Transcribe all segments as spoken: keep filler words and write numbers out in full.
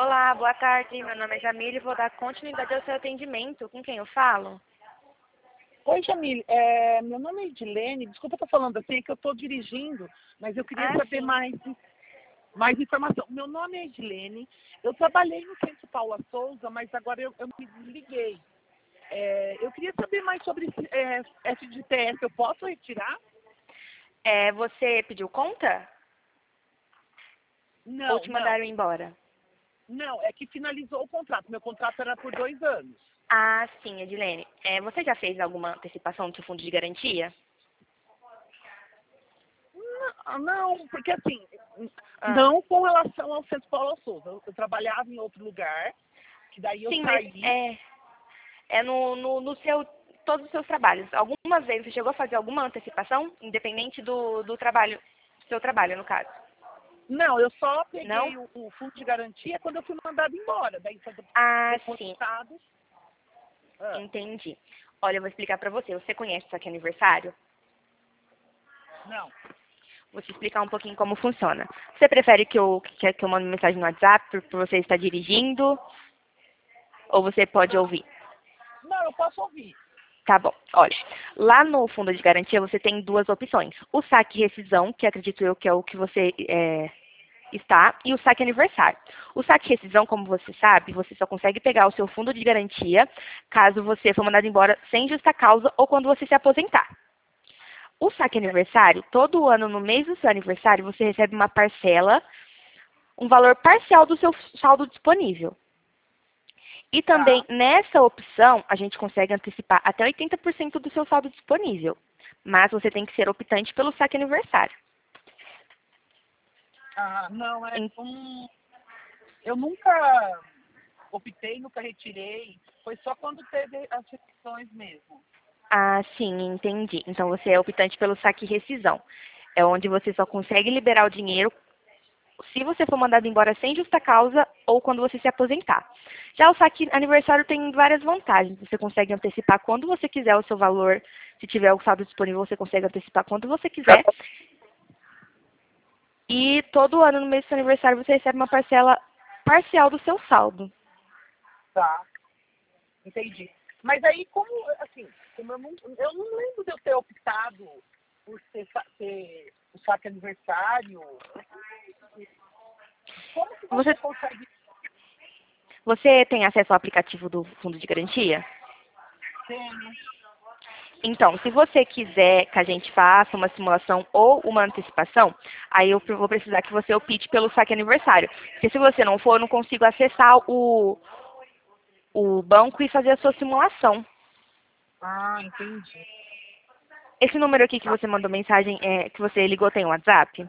Olá, boa tarde. Meu nome é Jamile e vou dar continuidade ao seu atendimento. Com quem eu falo? Oi, Jamile. É, meu nome é Edilene. Desculpa estar falando assim, é que eu estou dirigindo, mas eu queria Ah, saber sim. mais, mais informação. Meu nome é Edilene. Eu trabalhei no Centro Paula Souza, mas agora eu, eu me desliguei. É, eu queria saber mais sobre esse é, F G T S. Eu posso retirar? É, você pediu conta? Ou Não, te não. mandaram embora? Não, é que finalizou o contrato. Meu contrato era por dois anos. Ah, sim, Edilene. É, você já fez alguma antecipação do seu fundo de garantia? Não, não, porque assim, Ah, não com relação ao Centro Paula Souza. Eu, eu trabalhava em outro lugar, que daí eu sim, mas saí. é, é no, no, no seu, todos os seus trabalhos. Alguma vez você chegou a fazer alguma antecipação, independente do, do trabalho, do seu trabalho, no caso? Não, eu só Não? peguei o, o fundo de garantia quando eu fui mandado embora. Daí foi Ah, sim, depositado. Ah, entendi. Olha, eu vou explicar pra você. Você conhece o saque aniversário? não. Vou te explicar um pouquinho como funciona. Você prefere que eu, que, que eu mande mensagem no WhatsApp por, por você estar dirigindo? Ou você pode ouvir? Não, eu posso ouvir. Tá bom. Olha, lá no fundo de garantia você tem duas opções. O saque rescisão, que acredito eu que é o que você é, está, e o saque aniversário. O saque rescisão, como você sabe, você só consegue pegar o seu fundo de garantia caso você for mandado embora sem justa causa ou quando você se aposentar. O saque aniversário, todo ano no mês do seu aniversário, você recebe uma parcela, um valor parcial do seu saldo disponível. E também Tá. nessa opção, a gente consegue antecipar até oitenta por cento do seu saldo disponível. Mas você tem que ser optante pelo saque aniversário. Ah, não, é. Em- Hum, eu nunca optei, nunca retirei. Foi só quando teve as restrições mesmo. Ah, sim, entendi. Então você é optante pelo saque rescisão. É onde você só consegue liberar o dinheiro se você for mandado embora sem justa causa ou quando você se aposentar. Já o saque aniversário tem várias vantagens. Você consegue antecipar quando você quiser o seu valor. Se tiver o saldo disponível, você consegue antecipar quando você quiser. E todo ano, no mês do seu aniversário, você recebe uma parcela parcial do seu saldo. Tá, entendi. Mas aí, como, assim, como eu, não, eu não lembro de eu ter optado por ter, sa- ter o saque aniversário. Como que Você, você consegue você tem acesso ao aplicativo do Fundo de Garantia? ter? Então, se você quiser que a gente faça uma simulação ou uma antecipação, aí eu vou precisar que você opte pelo saque aniversário. Porque se você não for, eu não consigo acessar o, o banco e fazer a sua simulação. Ah, entendi. Esse número aqui que você mandou mensagem, é, que você ligou, tem um WhatsApp?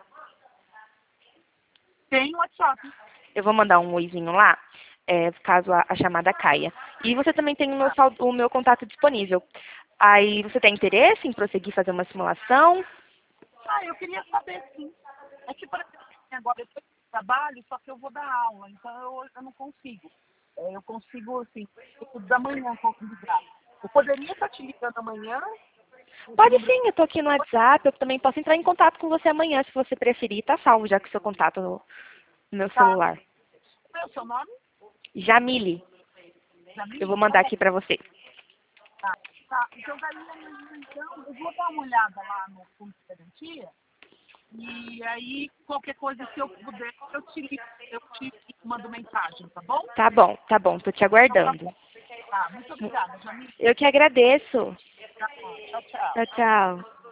Tem WhatsApp. Eu vou mandar um oizinho lá, é, caso a, a chamada caia. E você também tem o meu, sal- o meu contato disponível. Aí você tem interesse em prosseguir fazer uma simulação? Ah, eu queria saber sim. É que, por exemplo, assim, agora eu estou em trabalho, só que eu vou dar aula, então eu, eu não consigo. É, eu consigo, assim, tipo, da manhã consigo ligar. Eu poderia estar te ligando amanhã, esse Pode número. sim, eu estou aqui no WhatsApp. Eu também posso entrar em contato com você amanhã, se você preferir. Tá salvo já com o seu contato no, no meu Tá. celular. Qual é o seu nome? Jamile, eu vou Jamile? Tá mandar bom. aqui para você. Tá. Tá. Então, daí amanhã, então, eu vou dar uma olhada lá no fundo de garantia. E aí, qualquer coisa, se eu puder, eu te ligo, eu te mando mensagem, tá bom? Tá bom, tá bom. Estou te Então, tá aguardando. bom. Tá. Muito obrigada, Jamile. Eu que agradeço. Tá bom. Tchau, tchau. Tchau, tchau.